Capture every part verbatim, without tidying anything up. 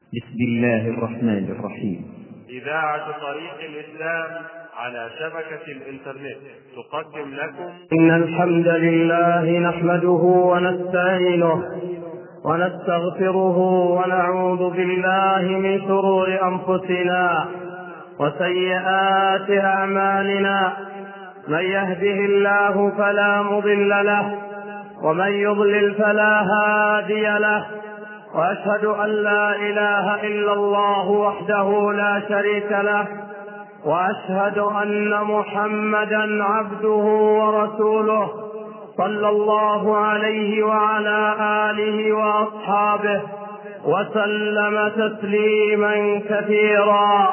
بسم الله الرحمن الرحيم. إذاعة طريق الإسلام على شبكة الإنترنت تقدم لكم إن الحمد لله نحمده ونستعينه ونستغفره ونعوذ بالله من شرور أنفسنا وسيئات أعمالنا. من يهده الله فلا مضل له ومن يضلل فلا هادي له، وأشهد أن لا إله إلا الله وحده لا شريك له، وأشهد أن محمدا عبده ورسوله صلى الله عليه وعلى آله وأصحابه وسلم تسليما كثيرا.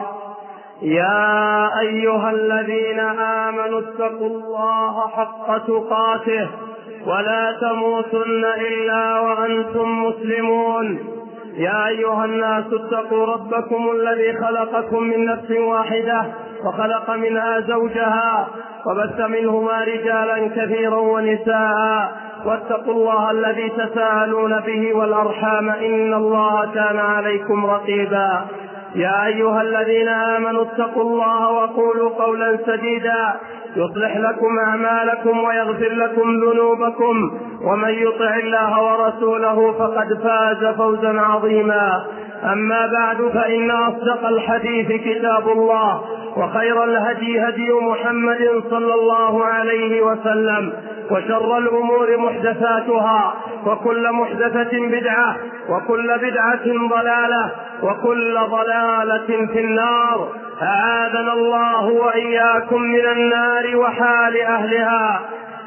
يا أيها الذين آمنوا اتقوا الله حق تقاته ولا تموتن إلا وأنتم مسلمون. يا أيها الناس اتقوا ربكم الذي خلقكم من نفس واحدة وخلق منها زوجها وبث منهما رجالا كثيرا ونساء، واتقوا الله الذي تساءلون به والأرحام إن الله كان عليكم رقيبا. يا أيها الذين آمنوا اتقوا الله وقولوا قولا سديدا يصلح لكم أعمالكم ويغفر لكم ذنوبكم، ومن يطع الله ورسوله فقد فاز فوزا عظيما. أما بعد، فإن أصدق الحديث كتاب الله، وخير الهدي هدي محمد صلى الله عليه وسلم، وشر الأمور محدثاتها، وكل محدثة بدعة، وكل بدعة ضلالة، وكل ضلالة في النار. أعاذنا الله وإياكم من النار وحال أهلها.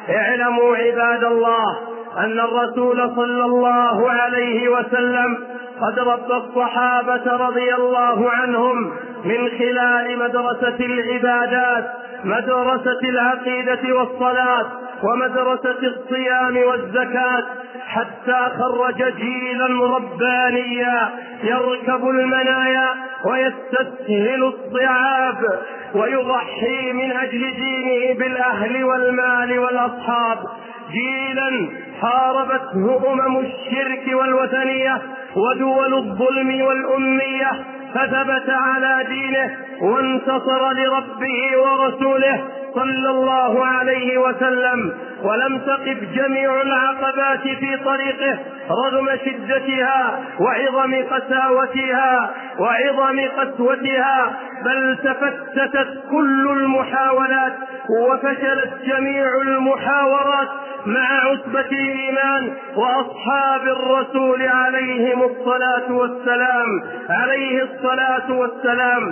اعلموا عباد الله أن الرسول صلى الله عليه وسلم قد ربى الصحابة رضي الله عنهم من خلال مدرسة العبادات، مدرسة العقيدة والصلاة، ومدرسة الصيام والزكاة، حتى خرج جيلا ربانيا يركب المنايا ويستسهل الصعاب ويضحي من أجل دينه بالأهل والمال والأصحاب، جيلا حاربته أمم الشرك والوثنية ودول الظلم والأمية، فثبت على دينه وانتصر لربه ورسوله صلى الله عليه وسلم، ولم تقف جميع العقبات في طريقه رغم شدتها وعظم قساوتها وعظم قسوتها، بل تفتتت كل المحاولات وفشلت جميع المحاورات مع عتبة الإيمان وأصحاب الرسول عليهم الصلاة والسلام عليه الصلاة والسلام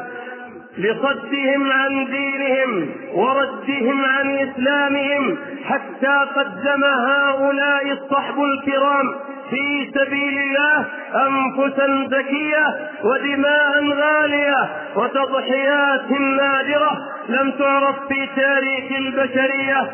لصدهم عن دينهم وردهم عن إسلامهم، حتى قدم هؤلاء الصحب الكرام في سبيل الله أنفسا زكية ودماء غالية وتضحيات نادرة لم تعرف في تاريخ البشرية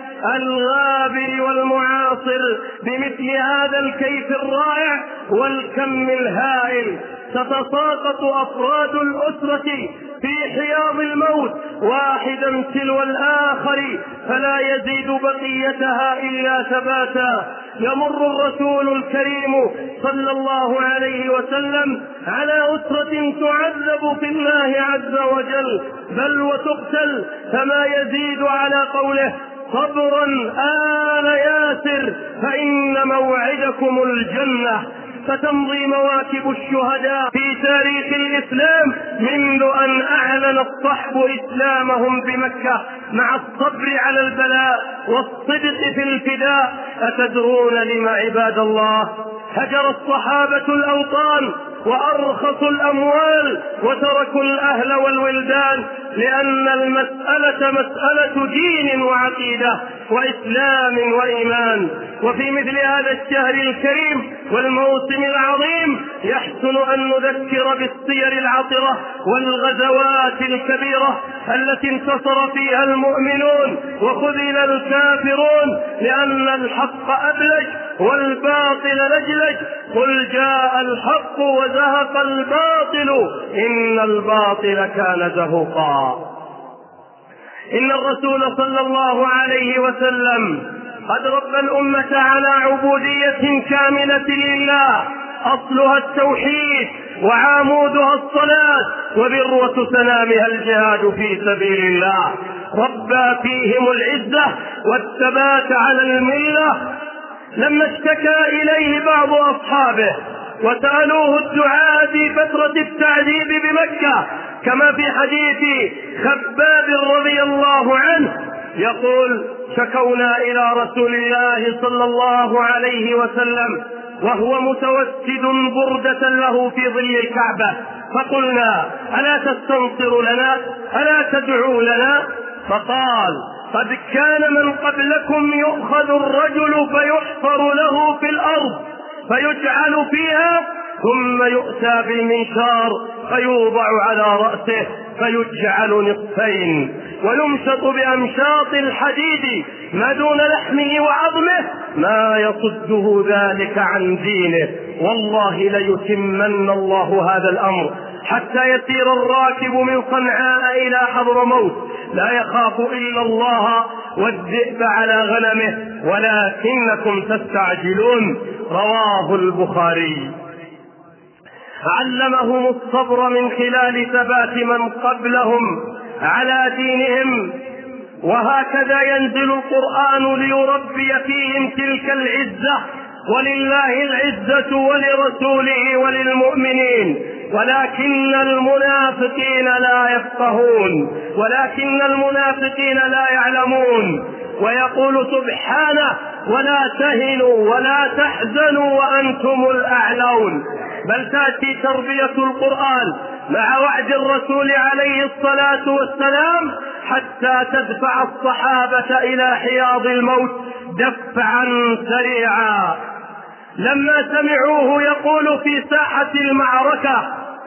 الغابر والمعاصر بمثل هذا الكيف الرائع والكم الهائل. تتساقط أفراد الأسرة في حياض الموت واحدا تلو الآخر فلا يزيد بقيتها إلا ثباتا. يمر الرسول الكريم صلى الله عليه وسلم على أسرة تعذب في الله عز وجل بل وتقتل، فما يزيد على قوله: صبرا آل ياسر فإن موعدكم الجنة. فتمضي مواكب الشهداء في تاريخ الإسلام منذ أن أعلن الصحب إسلامهم بمكة مع الصبر على البلاء والصدق في الفداء. أتدرون لما عباد الله هجر الصحابة الأوطان وأرخصوا الأموال وتركوا الأهل والولدان؟ لأن المسألة مسألة دين وعقيدة وإسلام وإيمان. وفي مثل هذا الشهر الكريم والموسم العظيم يحسن أن نذكر بالسير العطرة والغزوات الكبيرة التي انتصر فيها المؤمنون وخذل الكافرون، لأن الحق أبلج والباطل لجلج. قل جاء الحق وزهق الباطل إن الباطل كان زهوقا. إن الرسول صلى الله عليه وسلم قد ربى الأمة على عبودية كاملة لله أصلها التوحيد وعامودها الصلاة وذروة سنامها الجهاد في سبيل الله. ربى فيهم العزة والثبات على الملة. لما اشتكى إليه بعض أصحابه وسألوه الدعاء في فترة التعذيب بمكة كما في حديث خباب رضي الله عنه يقول: شكونا إلى رسول الله صلى الله عليه وسلم وهو متوسد بردة له في ظل الكعبة، فقلنا: ألا تستنصر لنا؟ ألا تدعو لنا؟ فقال: قد كان من قبلكم يؤخذ الرجل فيحفر له في الأرض فيجعل فيها ثم يؤتى بالمنشار فيوضع على رأسه فيجعل نصفين ويمشط بأمشاط الحديد ما دون لحمه وعظمه ما يصده ذلك عن دينه. والله ليتمن الله هذا الأمر حتى يسير الراكب من صنعاء إلى حضرموت لا يخاف إلا الله والذئب على غنمه ولكنكم تستعجلون. رواه البخاري. علمهم الصبر من خلال ثبات من قبلهم على دينهم، وهكذا ينزل القرآن ليربي فيهم تلك العزة. ولله العزة ولرسوله وللمؤمنين ولكن المنافقين لا يفقهون ولكن المنافقين لا يعلمون. ويقول سبحانه: ولا تهنوا ولا تحزنوا وأنتم الأعلون. بل تأتي تربية القرآن مع وعد الرسول عليه الصلاة والسلام حتى تدفع الصحابة إلى حياض الموت دفعا سريعا. لما سمعوه يقول في ساحة المعركة: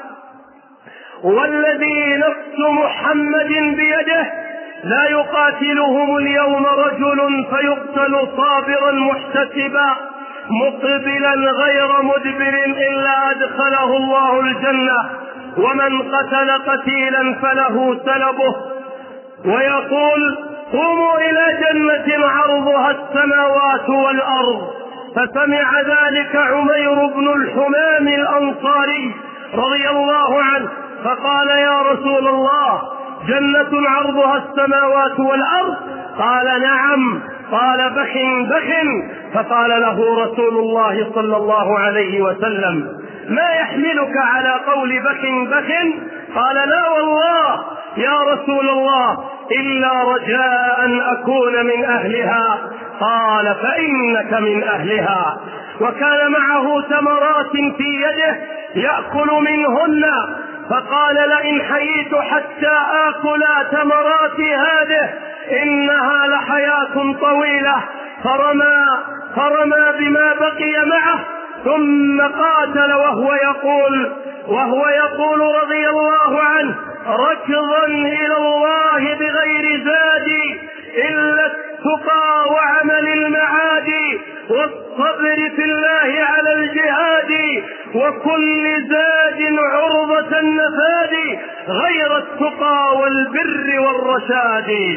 والذي نفس محمد بيده لا يقاتلهم اليوم رجل فيقتل صابرا محتسبا مقبلا غير مدبر إلا أدخله الله الجنة، ومن قتل قتيلا فله سلبه. ويقول: قوموا إلى جنة عرضها السماوات والأرض. فسمع ذلك عمير بن الحمام الأنصاري رضي الله عنه فقال: يا رسول الله، جنة عرضها السماوات والأرض؟ قال: نعم. قال: بخ بخ. فقال له رسول الله صلى الله عليه وسلم: ما يحملك على قول بخ بخ؟ قال: لا والله يا رسول الله إلا رجاء أن أكون من أهلها. قال: فإنك من أهلها. وكان معه تمرات في يده يأكل منهن، فقال: لئن حييت حتى آكل تمرات هذه إنها لحياة طويلة. فرمى, فرمى بما بقي معه ثم قاتل وهو يقول وهو يقول رضي الله عنه: ركضا إلى الله بغير زاد إلا التقى وعمل المعاد والصبر في الله على الجهاد وكل زاد عرضة النفاد غير التقى والبر والرشاد.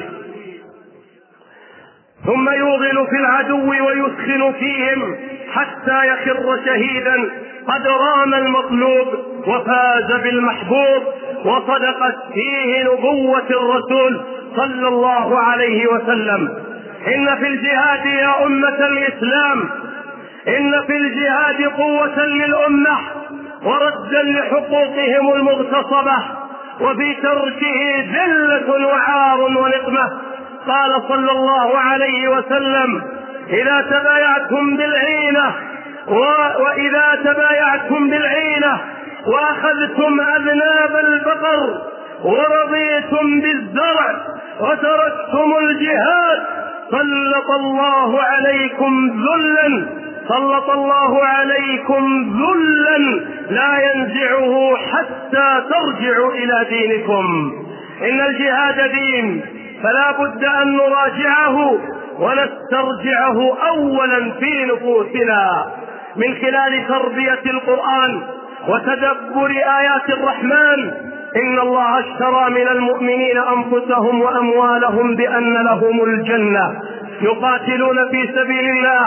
ثم يوغل في العدو ويسخن فيهم حتى يخر شهيدا قد رام المطلوب وفاز بالمحبوب. وصدقت فيه نبوة الرسول صلى الله عليه وسلم. إن في الجهاد يا أمة الإسلام إن في الجهاد قوة للأمة وردا لحقوقهم المغتصبة، وفي تركه ذلة وعار ونقمة. قال صلى الله عليه وسلم: إذا تبايعتم بالعينة وإذا تبايعتم بالعينة وأخذتم أذناب البقر ورضيتم بالزرع وتركتم الجهاد سلط الله عليكم ذلا سلط الله عليكم ذلا لا ينزعه حتى ترجعوا إلى دينكم. إن الجهاد دين، فلا بد أن نراجعه ونسترجعه أولا في نفوسنا من خلال تربية القرآن وتدبر آيات الرحمن. إن الله اشترى من المؤمنين أنفسهم وأموالهم بأن لهم الجنة يقاتلون في سبيل الله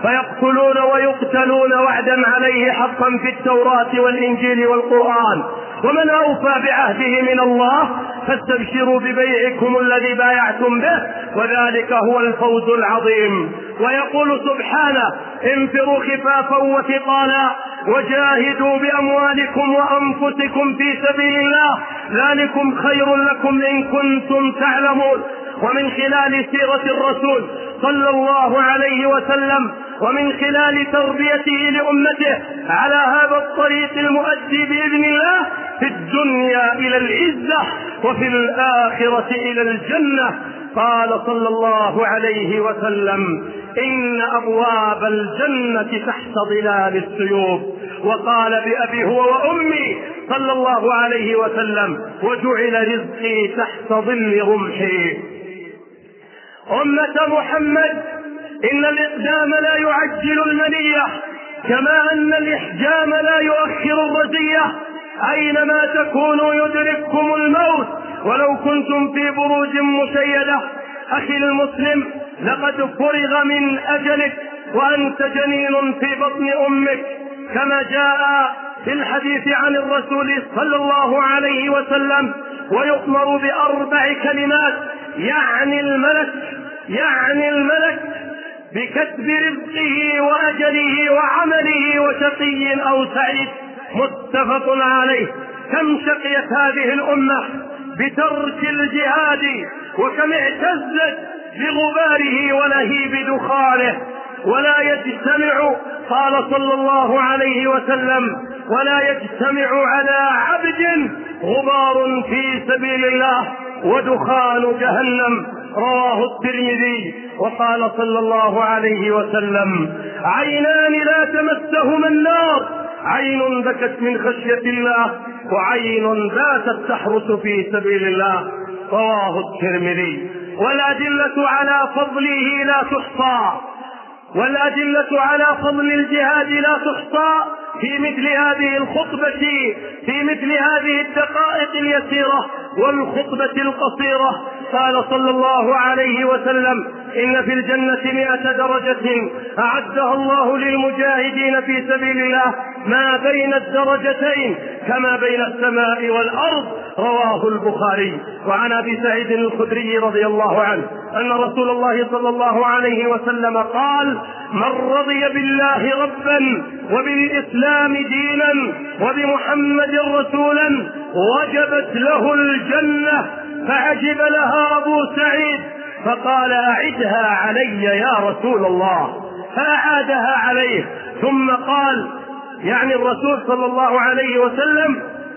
فيقتلون ويقتلون وعدا عليه حقا في التوراة والإنجيل والقرآن. ومن أوفى بعهده من الله فاستبشروا ببيعكم الذي بايعتم به وذلك هو الفوز العظيم. ويقول سبحانه: انفروا خفافا وثقالا وجاهدوا بأموالكم وأنفسكم في سبيل الله ذلكم خير لكم إن كنتم تعلمون. ومن خلال سيرة الرسول صلى الله عليه وسلم ومن خلال تربيته لأمته على هذا الطريق المؤدي بإذن الله في الدنيا إلى العزة وفي الآخرة إلى الجنة، قال صلى الله عليه وسلم: إن أبواب الجنة تحت ظلال السيوف. وقال بأبي هو وأمي صلى الله عليه وسلم: وجعل رزقي تحت ظل رمحي. أمة محمد، إن الإقدام لا يعجل المنية كما أن الإحجام لا يؤخر الرزية. أينما تكونوا يدرككم الموت ولو كنتم في بروج مشيدة. أخي المسلم، لقد فرغ من أجلك وأنت جنين في بطن أمك، كما جاء في الحديث عن الرسول صلى الله عليه وسلم: ويؤمر بأربع كلمات يعني الملك يعني الملك بكتب رزقه وأجله وعمله وشقي أو سعيد، متفق عليه. كم شقيت هذه الأمة بترك الجهاد، وكم اعتزت بغباره ولهيب دخانه. ولا يجتمع، قال صلى الله عليه وسلم: ولا يجتمع على عبد غبار في سبيل الله ودخان جهنم، رواه الترمذي. وقال صلى الله عليه وسلم: عينان لا تمسهما النار، عين بكت من خشية الله وعين باتت تحرس في سبيل الله، رواه الترمذي. والأدلة على فضله لا تحصى، والأدلة على فضل الجهاد لا تحصى في مثل هذه الخطبة في مثل هذه الدقائق اليسيرة والخطبة القصيرة. قال صلى الله عليه وسلم: إن في الجنة مئة درجة أعدها الله للمجاهدين في سبيل الله ما بين الدرجتين كما بين السماء والأرض، رواه البخاري. وعن أبي سعيد الخدري رضي الله عنه أن رسول الله صلى الله عليه وسلم قال: من رضي بالله ربا وبالإسلام دينا وبمحمد رسولا وجبت له الجنة. فعجب لها أبو سعيد فقال: أعدها علي يا رسول الله. فأعادها عليه ثم قال، يعني الرسول صلى الله عليه وسلم،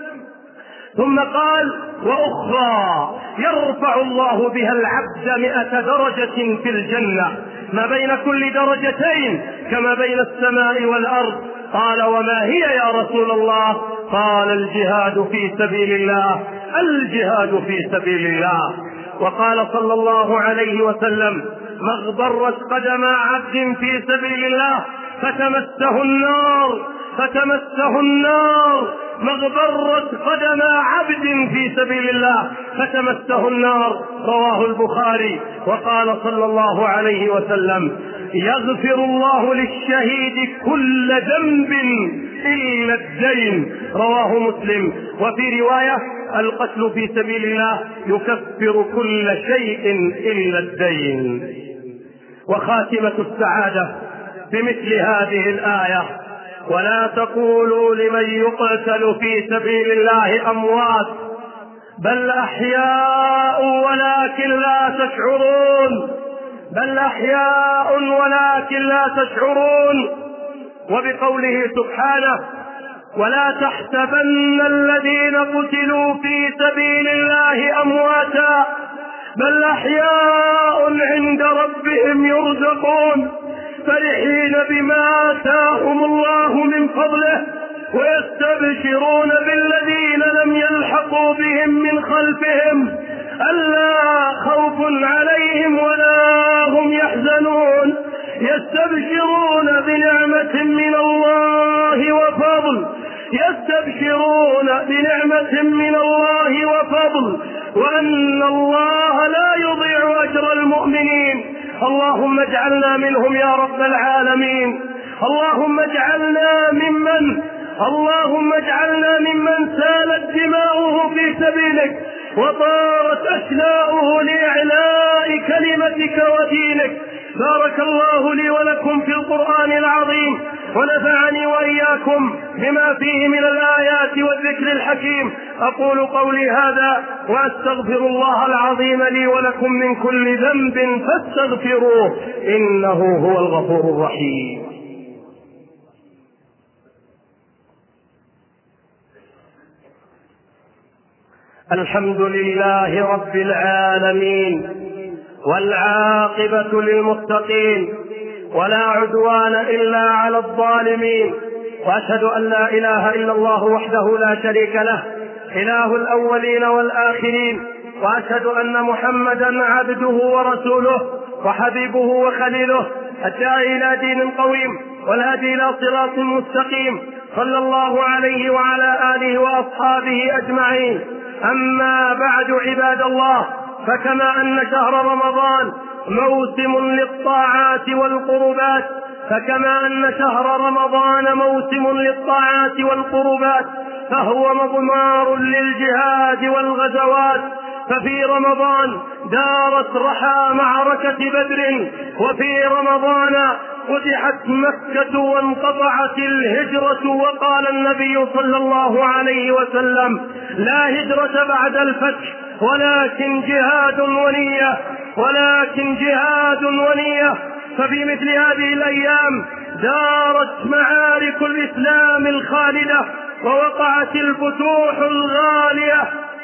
ثم قال: وأخرى يرفع الله بها العبد مئة درجة في الجنة ما بين كل درجتين كما بين السماء والأرض. قال: وما هي يا رسول الله؟ قال: الجهاد في سبيل الله، الجهاد في سبيل الله. وقال صلى الله عليه وسلم: ما اغبرت قدم عبد في سبيل الله فتمسه النار فتمسه النار ما اغبرت قدم عبد في سبيل الله فتمسه النار، رواه البخاري. وقال صلى الله عليه وسلم: يغفر الله للشهيد كل ذنب إلا الدين، رواه مسلم. وفي رواية: القتل في سبيل الله يكفر كل شيء إلا الدين. وخاتمة السعادة بمثل هذه الآية: ولا تقولوا لمن يقتل في سبيل الله أموات بل أحياء ولكن لا تشعرون بل أحياء ولكن لا تشعرون. وبقوله سبحانه: ولا تحسبن الذين قتلوا في سبيل الله أمواتا بل أحياء عند ربهم يرزقون فرحين بما آتاهم الله من فضله ويستبشرون بالذين لم يلحقوا بهم من خلفهم ألا خوف عليهم ولا هم يحزنون يستبشرون بنعمة من الله وفضل يستبشرون بنعمة من الله وفضل وأن الله لا يضيع أجر المؤمنين اللهم اجعلنا منهم يا رب العالمين. اللهم اجعلنا ممن اللهم اجعلنا ممن سالت دماؤه في سبيلك وطارت أشلاؤه لإعلاء كلمتك ودينك. بارك الله لي ولكم في القرآن العظيم، ونفعني وإياكم بما فيه من الآيات والذكر الحكيم. أقول قولي هذا وأستغفر الله العظيم لي ولكم من كل ذنب فاستغفروه إنه هو الغفور الرحيم. الحمد لله رب العالمين، والعاقبة للمتقين، ولا عدوان إلا على الظالمين، وأشهد أن لا إله إلا الله وحده لا شريك له إله الأولين والآخرين، وأشهد أن محمدا عبده ورسوله وحبيبه وخليله الداعي إلى دين قويم والهادي إلى صراط مستقيم، صلى الله عليه وعلى آله وأصحابه أجمعين. أما بعد عباد الله، فكما أن شهر رمضان موسم للطاعات والقربات فكما أن شهر رمضان موسم للطاعات والقربات فهو مضمار للجهاد والغزوات. ففي رمضان دارت رحى معركة بدر، وفي رمضان فتحت مكة وانقطعت الهجرة، وقال النبي صلى الله عليه وسلم: لا هجرة بعد الفتح ولكن جهاد ونية ولكن جهاد ونية. ففي مثل هذه الأيام دارت معارك الإسلام الخالدة، ووقعت الفتوح الغالية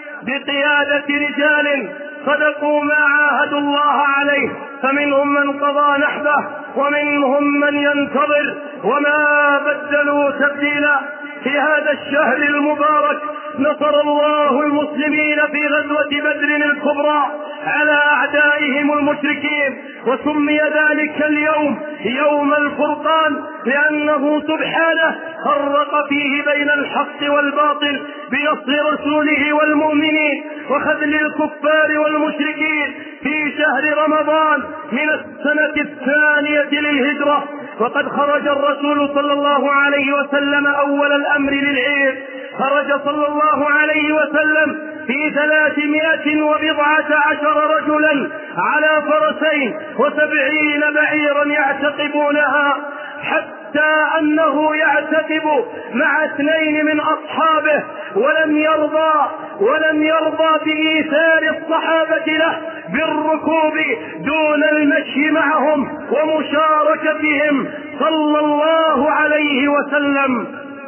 بقيادة رجال صدقوا ما عاهدوا الله عليه، فمنهم من قضى نحبه ومنهم من ينتظر، وما بدلوا تبديلا. في هذا الشهر المبارك نصر الله المسلمين في غزوة بدر الكبرى على أعدائهم المشركين، وسمي ذلك اليوم يوم الفرقان لأنه سبحانه فرق فيه بين الحق والباطل بنصر رسوله والمؤمنين وخذل الكفار والمشركين في شهر رمضان من السنة الثانية للهجرة. وقد خرج الرسول صلى الله عليه وسلم أول الأمر للعير، خرج صلى الله عليه وسلم في ثلاثمائة وبضعة عشر رجلا على فرسين وسبعين بعيرا يعتقبونها، حتى أنه يعتقب مع اثنين من أصحابه، ولم يرضى ولم يرضى بإيثار الصحابة له بالركوب دون المشي معهم ومشاركتهم صلى الله عليه وسلم،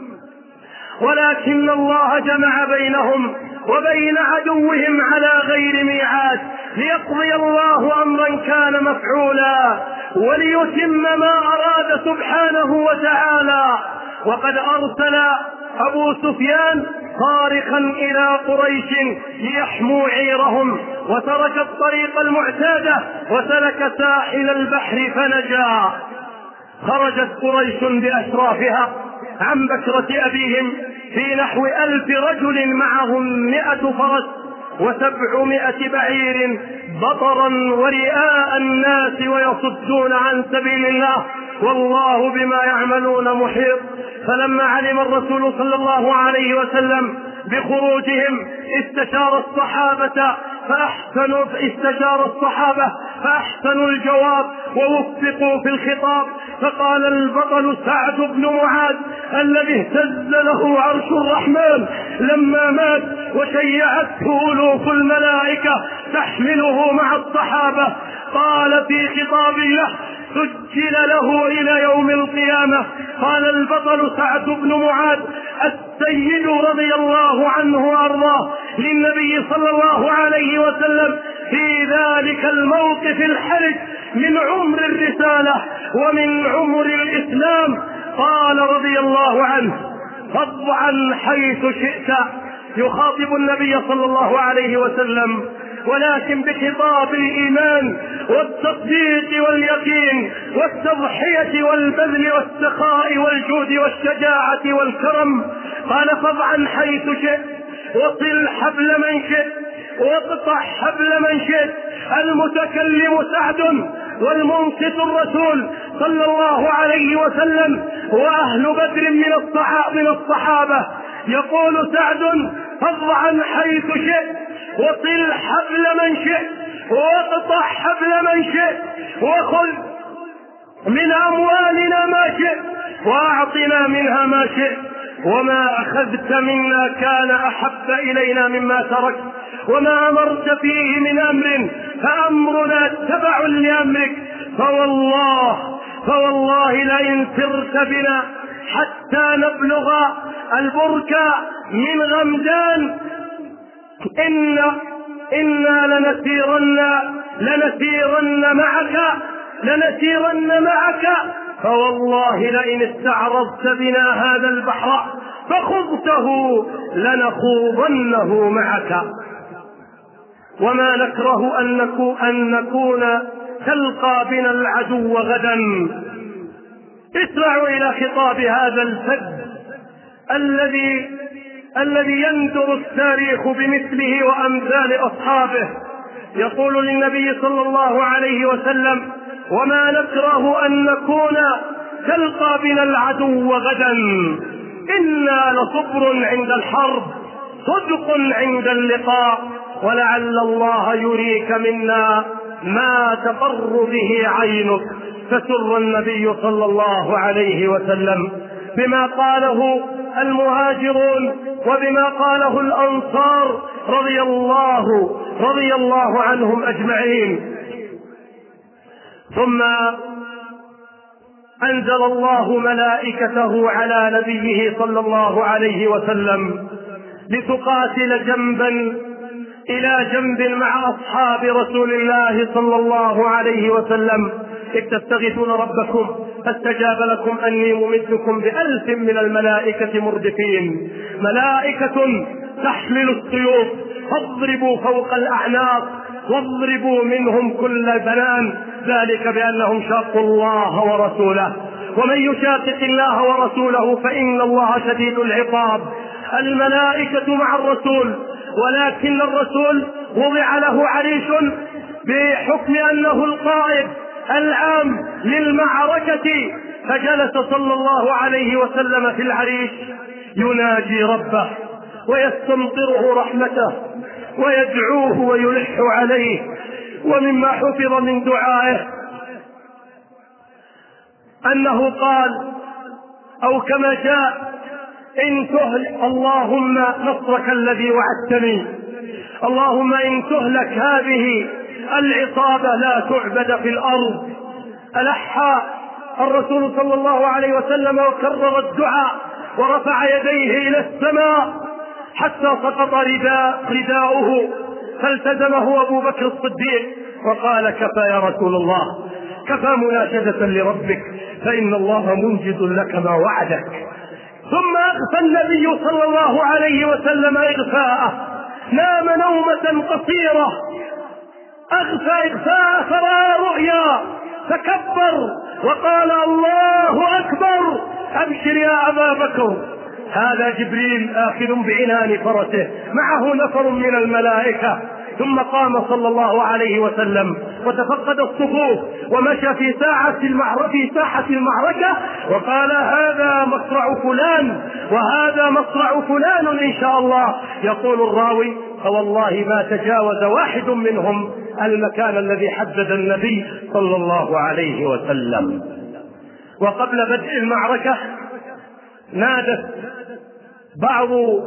ولكن الله جمع بينهم وبين عدوهم على غير ميعاد ليقضي الله أمرا كان مفعولا وليتم ما أراد سبحانه وتعالى. وقد أرسل أبو سفيان صارخا إلى قريش ليحموا عيرهم، وترك الطريق المعتادة وسلك ساحل البحر فنجا. خرجت قريش بأشرافها عن بشرة أبيهم في نحو ألف رجل معهم مئة فرس وسبعمائة بعير بطرا ورئاء الناس ويصدون عن سبيل الله، والله بما يعملون محيط. فلما علم الرسول صلى الله عليه وسلم بخروجهم استشار الصحابة فأحسنوا استشار الصحابة فأحسنوا الجواب ووفقوا في الخطاب. فقال البطل سعد بن معاذ الذي اهتز له عرش الرحمن لما مات وشيعته ألوف الملائكة تحمله مع الصحابة، قال في خطاب له سجل له إلى يوم القيامة، قال البطل سعد بن معاذ السيد رضي الله عنه وأرضاه للنبي صلى الله عليه وسلم في ذلك الموقف الحرج من عمر الرسالة ومن عمر الإسلام، قال رضي الله عنه: فاضعا حيث شئت، يخاطب النبي صلى الله عليه وسلم ولكن بخطاب الإيمان والتصديق واليقين والتضحية والبذل والسخاء والجود والشجاعة والكرم. قال: فاضعا حيث شئت، وصل حبل من شئت، واقطع حبل من شئت. المتكلم سعد والمنصت الرسول صلى الله عليه وسلم وأهل بدر من الصحابة, من الصحابة. يقول سعد: فاضع حيث شئت، وصل حبل من شئت، واقطع حبل من شئت، وخذ من أموالنا ما شئت، وأعطنا منها ما شئت، وما أخذت منا كان أحب إلينا مما تركت، وما أمرت فيه من أمر فأمرنا تبع لأمرك، فوالله فوالله لئن سرت بنا حتى نبلغ البركة من غمدان إن إنا لنسيرن لنسيرن معك لنسيرن معك فوالله لئن استعرضت بنا هذا البحر فخضته لنخوضنه معك، وما نكره أن نكون تلقى بنا العدو غدا. اسمعوا إلى خطاب هذا الفذ الذي الذي يندر التاريخ بمثله وأمثال أصحابه. يقول للنبي صلى الله عليه وسلم: وما نكره أن نكون تلقى بنا العدو غدا، إنا لصبر عند الحرب، صدق عند اللقاء، ولعل الله يريك منا ما تقر به عينك. فسر النبي صلى الله عليه وسلم بما قاله المهاجرون وبما قاله الأنصار رضي الله رضي الله عنهم أجمعين. ثم أنزل الله ملائكته على نبيه صلى الله عليه وسلم لتقاتل جنبا إلى جنب مع أصحاب رسول الله صلى الله عليه وسلم: إذ تستغيثون ربكم فاستجاب لكم أني ممدكم بألف من الملائكة مردفين. ملائكة تحمل السيوف فاضربوا فوق الأعناق واضربوا منهم كل بنان، ذلك بأنهم شاقوا الله ورسوله، ومن يشاقق الله ورسوله فإن الله شديد العقاب. الملائكة مع الرسول، ولكن الرسول وضع له عريش بحكم أنه القائد العام للمعركة، فجلس صلى الله عليه وسلم في العريش يناجي ربه ويستمطره رحمته ويدعوه ويلح عليه. ومما حفظ من دعائه أنه قال أو كما جاء: إن تهلك اللهم نصرك الذي وعدتني، اللهم إن تهلك هذه العصابة لا تعبد في الأرض. ألح الرسول صلى الله عليه وسلم وكرر الدعاء ورفع يديه إلى السماء حتى سقط رداء رداؤه، فالتزمه أبو بكر الصديق وقال: كفى يا رسول الله، كفى مناشدة لربك، فإن الله منجز لك ما وعدك. ثم أغفى النبي صلى الله عليه وسلم إغفاءه، نام نومة قصيرة، أغفى إغفاء فرأى رؤيا فكبر وقال: الله أكبر، أبشر يا أبا بكر، هذا جبريل آخذ بعنان فرسه، معه نفر من الملائكة. ثم قام صلى الله عليه وسلم وتفقد الصفوف ومشى في ساحة المعركة في ساحة المعركة وقال: هذا مصرع فلان وهذا مصرع فلان إن شاء الله. يقول الراوي: فوالله ما تجاوز واحد منهم المكان الذي حدد النبي صلى الله عليه وسلم. وقبل بدء المعركة نادت بعض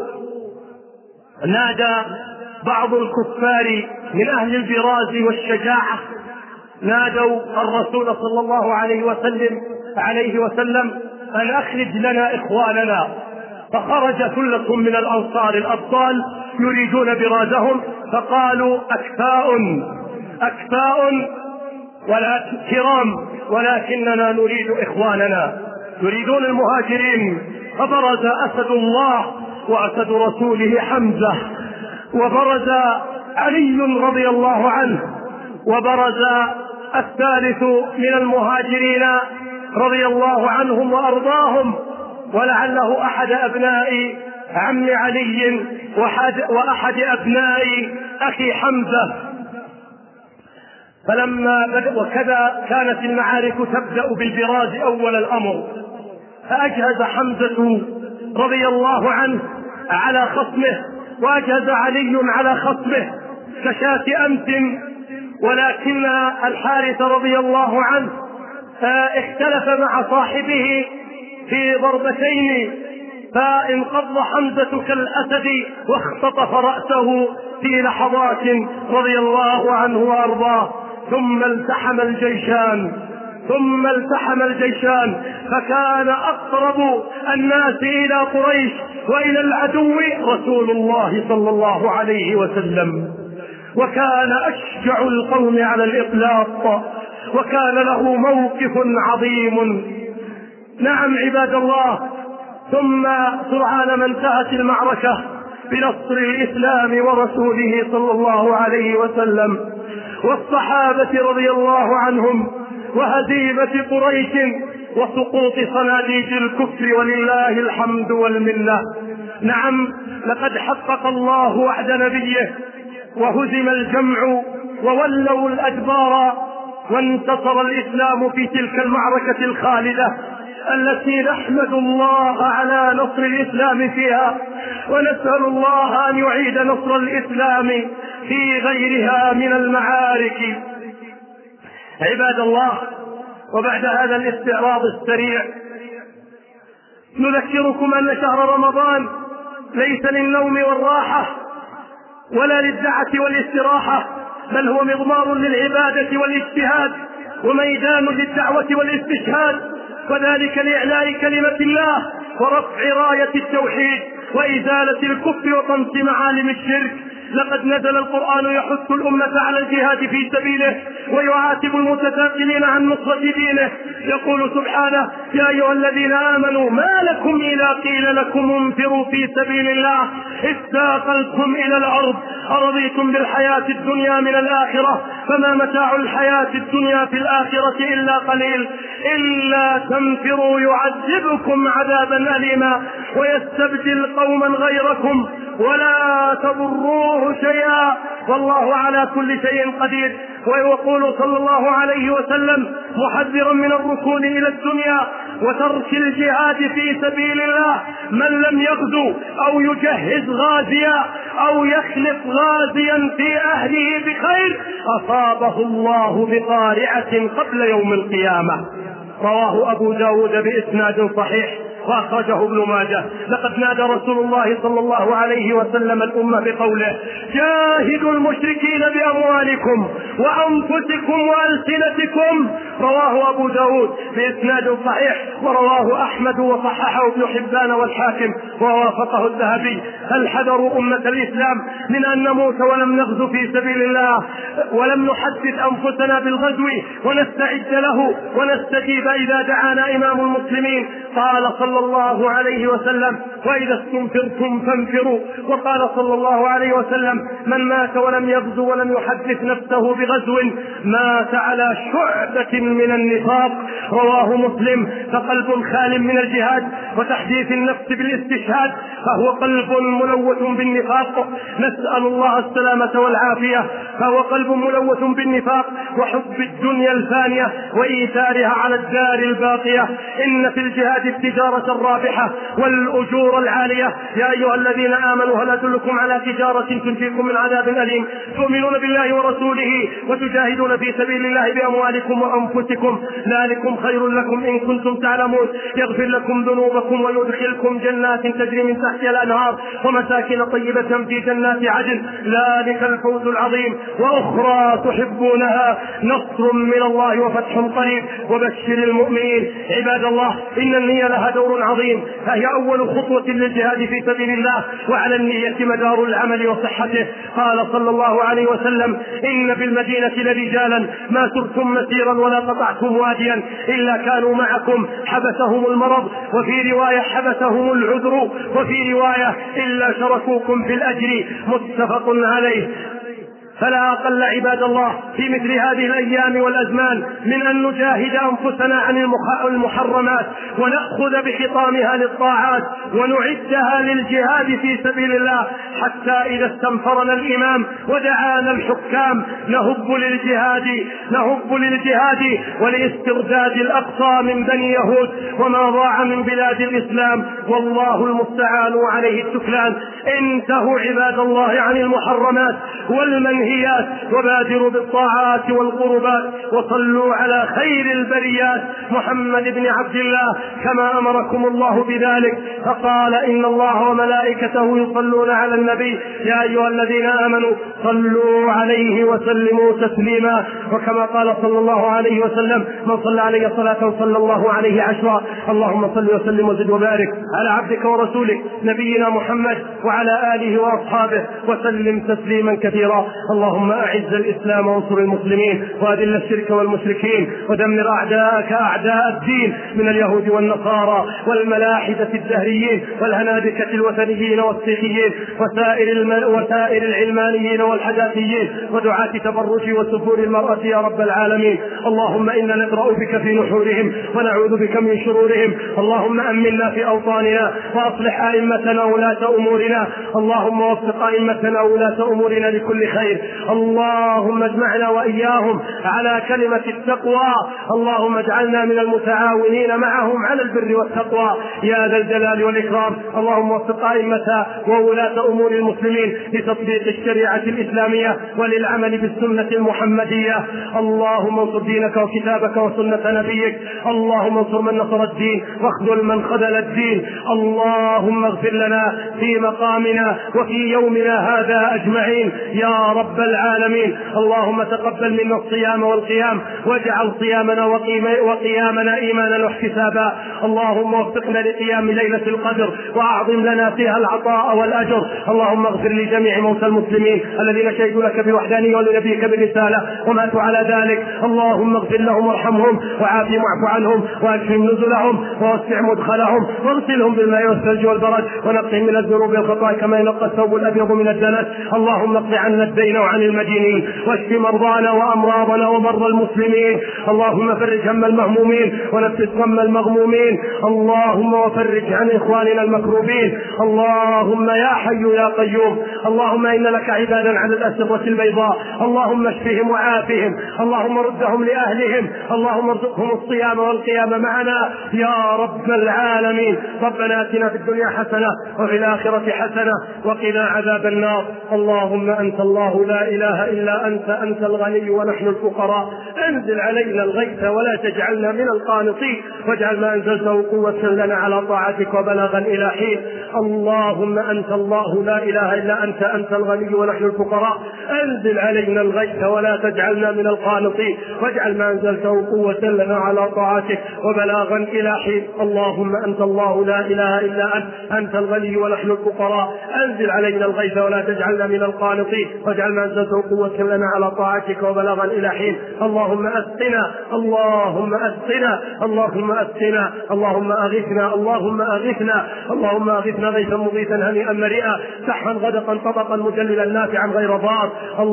نادى بعض الكفار من أهل البراز والشجاعة، نادوا الرسول صلى الله عليه وسلم عليه وسلم أن أخرج لنا إخواننا، فخرج ثلة من الأنصار الأبطال يريدون برازهم، فقالوا: أكفاء أكفاء ولا كرام، ولكننا نريد إخواننا، يريدون المهاجرين. فبرز أسد الله وأسد رسوله حمزة، وبرز علي رضي الله عنه، وبرز الثالث من المهاجرين رضي الله عنهم وأرضاهم، ولعله أحد أبناء عم علي وأحد أبناء أخي حمزة. فلما بدأ وكذا كانت المعارك تبدأ بالبراز أول الأمر، فأجهز حمزة رضي الله عنه على خصمه، وأجهز علي على خصمه كشاة أمس، ولكن الحارث رضي الله عنه اختلف مع صاحبه في ضربتين، فانقض حمزة كالأسد واختطف رأسه في لحظات رضي الله عنه وأرضاه. ثم التحم الجيشان ثم التحم الجيشان فكان أقرب الناس إلى قريش وإلى العدو رسول الله صلى الله عليه وسلم، وكان أشجع القوم على الإطلاق، وكان له موقف عظيم. نعم عباد الله، ثم سرعان ما انتهت المعركة بنصر الإسلام ورسوله صلى الله عليه وسلم والصحابة رضي الله عنهم، وهزيمة قريش وسقوط صناديد الكفر، ولله الحمد والمنة. نعم، لقد حقق الله وعد نبيه وهزم الجمع وولوا الأدبار، وانتصر الإسلام في تلك المعركة الخالدة التي نحمد الله على نصر الإسلام فيها، ونسأل الله أن يعيد نصر الإسلام في غيرها من المعارك. عباد الله، وبعد هذا الاستعراض السريع نذكركم أن شهر رمضان ليس للنوم والراحة ولا للدعة والاستراحة، بل هو مضمار للعبادة والاجتهاد وميدان للدعوة والاستشهاد، وذلك لإعلاء كلمة الله ورفع راية التوحيد وإزالة الكفر وطمس معالم الشرك. لقد نزل القرآن يحث الأمة على الجهاد في سبيله ويعاتب المتثاقلين عن نصرة دينه. يقول سبحانه: يا أيها الذين آمنوا ما لكم إذا قيل لكم انفروا في سبيل الله استاقلتم إلى الأرض أرضيتم بالحياة الدنيا من الآخرة فما متاع الحياة الدنيا في الآخرة إلا قليل إلا تنفروا يعذبكم عذابا أليما ويستبدل قوما غيركم ولا تضروه شيئا والله على كل شيء قدير. ويقول صلى الله عليه وسلم محذرا من الركون إلى الدنيا وترك الجهاد في سبيل الله: من لم يغزو أو يجهز غازيا أو يخلف غازيا في أهله بخير أصابه الله بقارعة قبل يوم القيامة. رواه أبو داود بإسناد صحيح وأخرجه ابن ماجه. لقد نادى رسول الله صلى الله عليه وسلم الأمة بقوله: جاهدوا المشركين بأموالكم وأنفسكم وألسنتكم. رواه أبو داود بإسناد صحيح ورواه أحمد وصححه ابن حبان والحاكم ووافقه الذهبي. هل حذروا أمة الإسلام من أن نموت ولم نغزو في سبيل الله ولم نحدث أنفسنا بالغزو ونستعد له ونستجيب إذا دعانا إمام المسلمين. قال صلى الله عليه وسلم: وإذا استنفرتم فانفروا. وقال صلى الله عليه وسلم: من مات ولم يغزو ولم يحدث نفسه بغزو مات على شعبة من النفاق. رواه مسلم. فقلب خال من الجهاد وتحديث النفس بالاستشهاد فهو قلب ملوث بالنفاق، نسأل الله السلامة والعافية. فهو قلب ملوث بالنفاق وحب الدنيا الفانية وإيثارها على الدار الباقية. إن في الجهاد التجارة الرابحة والأجور العالية. يا أيها الذين آمنوا هل أدلكم على تجارة تنجيكم من عذاب أليم تؤمنون بالله ورسوله وتجاهدون في سبيل الله بأموالكم وأنفسكم ذلكم خير لكم إن كنتم تعلمون. يغفر لكم ذنوبكم ويدخلكم جنات تجري من تحتها الأنهار ومساكن طيبة في جنات عدن ذلك الفوز العظيم. وأخرى تحبونها نصر من الله وفتح قريب وبشر المؤمنين. عباد الله، إن النية لها دور عظيم، فهي أول خطوة للجهاد في سبيل الله، وعلى النية مدار العمل وصحته. قال صلى الله عليه وسلم: إن في المدينة لرجالا ما سرتم مسيرا ولا قطعتم واديا إلا كانوا معكم حبسهم المرض، وفي رواية حبسهم العذر، وفي رواية إلا شركوكم في الأجر. متفق عليه. فلا أقل عباد الله في مثل هذه الأيام والأزمان من أن نجاهد أنفسنا عن المحرمات ونأخذ بحطامها للطاعات ونعدها للجهاد في سبيل الله، حتى إذا استنفرنا الإمام ودعانا الحكام نهب للجهاد نهب للجهاد ولاسترداد الأقصى من بني يهود وما ضاع من بلاد الإسلام، والله المستعان وعليه التكلان. انتهوا عباد الله عن المحرمات والمنهيات وبادروا بالطاعات والقربات، وصلوا على خير البريات محمد بن عبد الله كما أمركم الله بذلك، فقال إن الله وملائكته يصلون على النبي يا أيها الذين آمنوا صلوا عليه وسلموا تسليما، وكما قال صلى الله عليه وسلم من صلى عليه صلاة صلى الله عليه عشرا. اللهم صل وسلم وزد وبارك على عبدك ورسولك نبينا محمد وعلى آله وأصحابه وسلم تسليما كثيرا. اللهم أعز الإسلام وانصر المسلمين وأذل الشرك والمشركين ودمر أعداءك أعداء الدين من اليهود والنصارى والملاحدة الدهريين والهنادكة الوثنيين والصيغيين وسائر, الم... وسائر العلمانيين والحداثيين ودعاة تبرج وسفور المرأة يا رب العالمين. اللهم إنا نقرأ بك في نحورهم ونعوذ بك من شرورهم. اللهم أمنا في أوطاننا وأصلح أئمتنا ولاة أمورنا. اللهم وفق أئمتنا ولاة أمورنا لكل خير. اللهم اجمعنا وإياهم على كلمة التقوى. اللهم اجعلنا من المتعاونين معهم على البر والتقوى يا ذا الجلال والإكرام. اللهم وفق أئمة وولاة أمور المسلمين لتطبيق الشريعة الإسلامية وللعمل بالسنة المحمدية. اللهم انصر دينك وكتابك وسنة نبيك. اللهم انصر من نصر الدين واخذل من خذل الدين. اللهم اغفر لنا في مقامنا وفي يومنا هذا أجمعين يا رب العالمين. اللهم تقبل منا الصيام والقيام واجعل صيامنا وقيامنا إيمانا واحتسابا. اللهم وفقنا لقيام ليلة القدر وأعظم لنا فيها العطاء والأجر. اللهم اغفر لجميع موتى المسلمين الذين شهدوا لك بوحدانية ولنبيك بالرسالة وماتوا على ذلك. اللهم اغفر لهم وارحمهم وعافهم واعف عنهم واكرم نزلهم ووسع مدخلهم واغسلهم بالماء والثلج والبرد ونقهم من الذنوب والخطايا كما ينقى الثوب الأبيض من الدنس. اللهم اقض عنا الدين وعن المدينين واشف مرضانا وأمراضنا ومرضى المسلمين. اللهم فرج هم المهمومين ونفس غم المغمومين. اللهم وفرج عن إخواننا المكروبين. اللهم يا حي يا قيوم. اللهم إن لك عبادا على الأسرة البيضاء. اللهم اشفهم وعافهم. اللهم ردهم لأهلهم. اللهم ارزقهم الصيام والقيام معنا يا رب العالمين. ربنا آتنا في الدنيا حسنة وفي الآخرة حسنة وقنا عذاب النار. اللهم أنت الله لا إله إلا أنت أنت الغني ونحن الفقراء. انزل علينا الغيث ولا تجعلنا من القانطين واجعل ما أنزلته قوة لنا على طاعتك وبلاغا إلى حين. اللهم أنت الله لا إله إلا أنت أنت الغني ونحن الفقراء. انزل علينا الغيث ولا تجعلنا من القانطين واجعل ما أنزلته قوة لنا على طاعتك وبلاغا إلى حين. اللهم أنت الله لا إله إلا أنت أنت الغني ونحن الفقراء. انزل علينا الغيث ولا تجعلنا من القانطين واجعل ما أنزلته قوة لنا على طاعتك وبلاغا إلى حين. اللهم أسقنا اللهم أسقنا اللهم أسقنا اللهم أغثنا اللهم أغثنا اللهم أغثنا غيثا مغيثا هنيئا مريئا سحا غدقا طبقا مجللا نافعا غير ضار.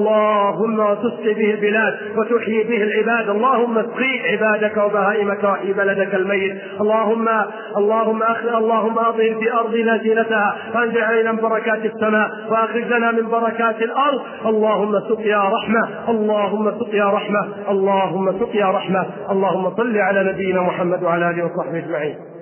اللهم تسقي به البلاد وتحيي به العباد. اللهم اسقي عبادك وبهائمك وحي بلدك الميت. اللهم اللهم أخلق اللهم أظهر في أرضنا زينتها وأنزل علينا من بركات السماء وأخرجنا من بركات الأرض. اللهم سقيا رحمة اللهم سقيا رحمة اللهم سقيا رحمة. اللهم صل على نبينا محمد وعلى آله وصحبه أجمعين.